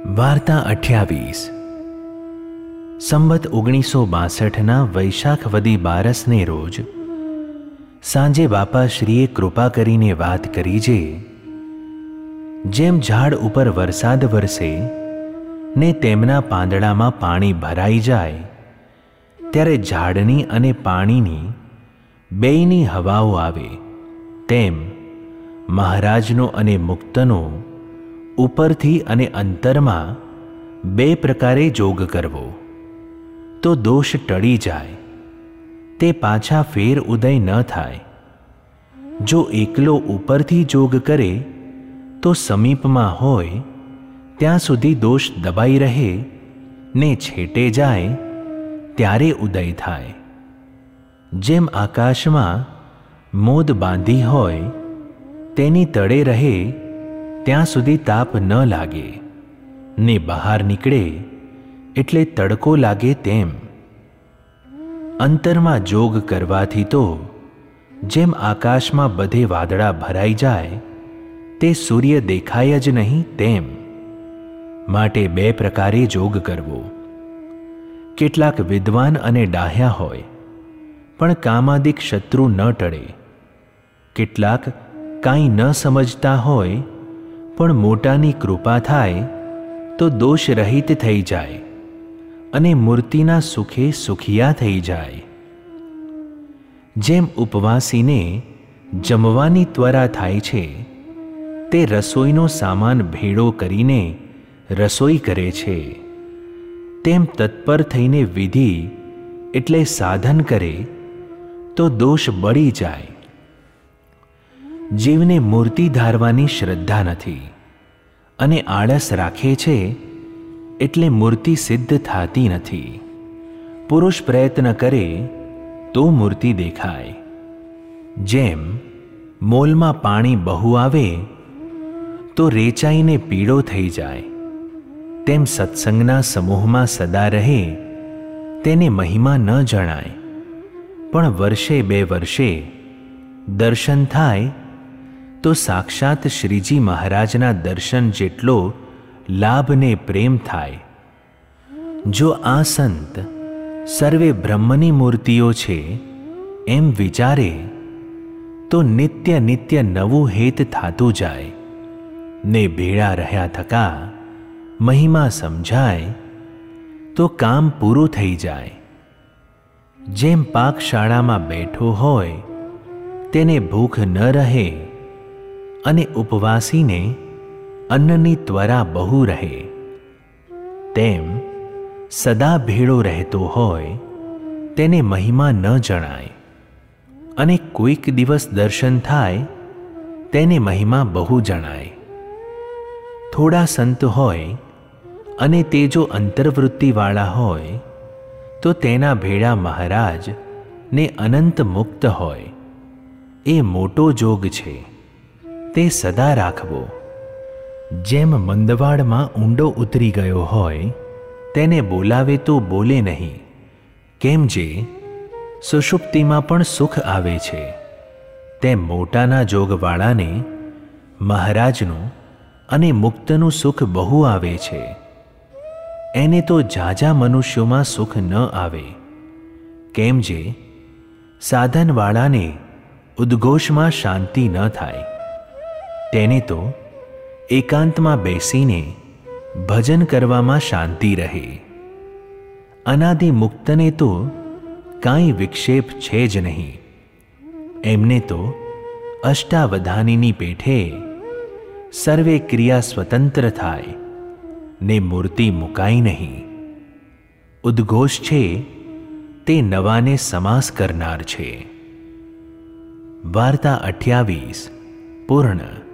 વાર્તા 28 સંવત 1962ના વૈશાખ વદી બારસને રોજ સાંજે બાપાશ્રીએ કૃપા કરીને વાત કરી છે, જેમ ઝાડ ઉપર વરસાદ વરસે ને તેમના પાંદડામાં પાણી ભરાઈ જાય ત્યારે ઝાડની અને પાણીની બેયની હવાઓ આવે, તેમ મહારાજનો અને મુક્તનો ઉપરથી અને અંતરમાં બે પ્રકારે જોગ કરવો તો દોષ ટળી જાય, તે પાછા ફેર ઉદય ન થાય. જો એકલો ઉપરથી જોગ કરે તો સમીપમાં હોય ત્યાં સુધી દોષ દબાઈ રહે ને છેટે જાય ત્યારે ઉદય થાય. જેમ આકાશમાં મોદ બાંધી હોય તેની તળે રહે ત્યાં સુધી તાપ ન લાગે ને બહાર નીકળે એટલે તડકો લાગે, તેમ અંતરમાં જોગ કરવાથી તો જેમ આકાશમાં બધે વાદળા ભરાઈ જાય તે સૂર્ય દેખાય જ નહીં, તેમ માટે બે પ્રકારે જોગ કરવો. કેટલાક વિદ્વાન અને ડાહ્યા હોય પણ કામાદિક શત્રુ ન ટળે, કેટલાક કાંઈ ન સમજતા હોય પણ મોટાની કૃપા થાય તો દોષ રહિત થઈ જાય અને મૂર્તિના સુખે સુખિયા થઈ જાય. જેમ ઉપવાસીને જમવાની ત્વરા થાય છે તે રસોઈનો સામાન ભેળો કરીને રસોઈ કરે છે, તેમ તત્પર થઈને વિધિ એટલે સાધન કરે તો દોષ બળી જાય. જીવને મૂર્તિ ધારવાની શ્રદ્ધા નથી અને આળસ રાખે છે એટલે મૂર્તિ સિદ્ધ થતી નથી. પુરુષ પ્રયત્ન કરે તો મૂર્તિ દેખાય. જેમ મોલમાં પાણી બહુ આવે તો રેચાઈને પીળો થઈ જાય, તેમ સત્સંગના સમૂહમાં સદા રહે તેને મહિમા ન જણાય, પણ વર્ષે બે વર્ષે દર્શન થાય તો સાક્ષાત શ્રીજી મહારાજના દર્શન જેટલો લાભ ને પ્રેમ થાય. જો આ સંત સર્વે બ્રહ્મની મૂર્તિઓ છે એમ વિચારે તો નિત્ય નિત્ય નવું હેત થાતું જાય ને ભેળા રહ્યા થકા મહિમા સમજાય તો કામ પૂરું થઈ જાય. જેમ પાકશાળામાં બેઠો હોય તેને ભૂખ ન રહે અને ઉપવાસીને અન્નની ત્વરા બહુ રહે, તેમ સદા ભેળો રહેતો હોય તેને મહિમા ન જણાય અને કોઈક દિવસ દર્શન થાય તેને મહિમા બહુ જણાય. થોડા સંત હોય અને તે જો અંતર્વૃત્તિવાળા હોય તો તેના ભેળા મહારાજ ને અનંત મુક્ત હોય, એ મોટો જોગ છે, તે સદા રાખવો. જેમ મંદવાડમાં ઊંડો ઉતરી ગયો હોય તેને બોલાવે તો બોલે નહીં, કેમ જે સુષુપ્તિમાં પણ સુખ આવે છે, તેમ મોટાના જોગવાળાને મહારાજનું અને મુક્તનું સુખ બહુ આવે છે. એને તો ઝાઝા મનુષ્યોમાં સુખ ન આવે, કેમ જે સાધનવાળાને ઉદ્ઘોષમાં શાંતિ ન થાય, તેને તો એકાંતમાં બેસીને ભજન કરવામાં શાંતિ રહે. અનાદિ મુક્તને તો કાંઈ વિક્ષેપ છે જ નહીં, એમને તો અષ્ટાવધાનીની પેઠે સર્વે ક્રિયા સ્વતંત્ર થાય ને મૂર્તિ મુકાય નહીં. ઉદ્ઘોષ છે તે નવાને સમાસ કરનાર છે. વાર્તા 28 પૂર્ણ.